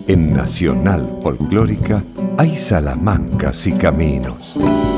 En Nacional Folclórica hay salamancas y caminos.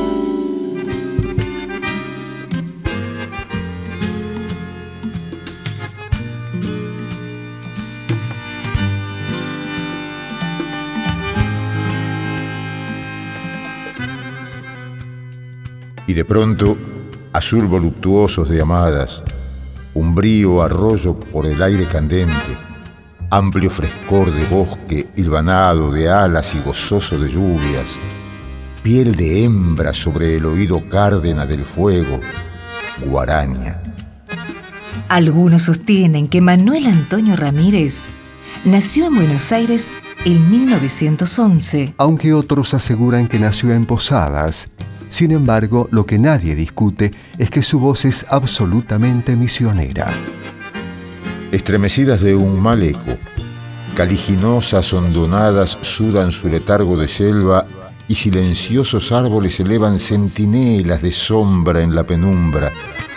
Y de pronto, azul voluptuosos de amadas, umbrío arroyo por el aire candente, amplio frescor de bosque hilvanado de alas y gozoso de lluvias, piel de hembra sobre el oído cárdena del fuego, guaraña. Algunos sostienen que Manuel Antonio Ramírez nació en Buenos Aires en 1911. Aunque otros aseguran que nació en Posadas. Sin embargo, lo que nadie discute es que su voz es absolutamente misionera. Estremecidas de un mal eco, caliginosas hondonadas sudan su letargo de selva y silenciosos árboles elevan centinelas de sombra en la penumbra.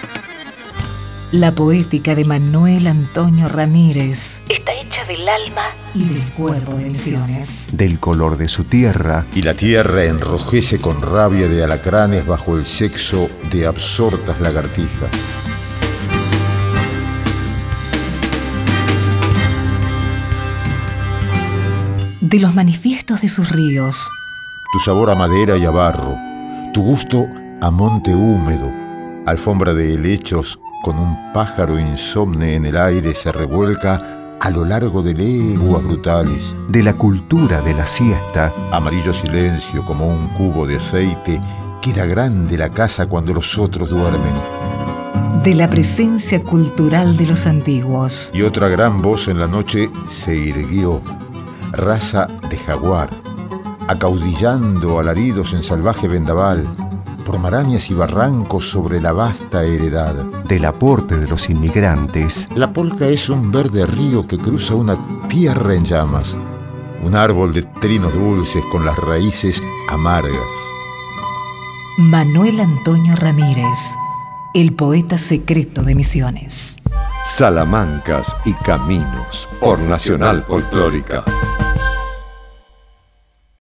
La poética de Manuel Antonio Ramírez está hecha del alma y del cuerpo de Misiones. Del color de su tierra. Y la tierra enrojece con rabia de alacranes bajo el sexo de absortas lagartijas. De los manifiestos de sus ríos. Tu sabor a madera y a barro, tu gusto a monte húmedo, alfombra de helechos con un pájaro insomne en el aire se revuelca a lo largo de leguas brutales. De la cultura de la siesta. Amarillo silencio como un cubo de aceite, queda grande la casa cuando los otros duermen. De la presencia cultural de los antiguos. Y otra gran voz en la noche se irguió, raza de jaguar, acaudillando alaridos en salvaje vendaval, por marañas y barrancos sobre la vasta heredad. Del aporte de los inmigrantes. La polca es un verde río que cruza una tierra en llamas, un árbol de trinos dulces con las raíces amargas. Manuel Antonio Ramírez, el poeta secreto de Misiones. Salamancas y caminos por Nacional Folclórica.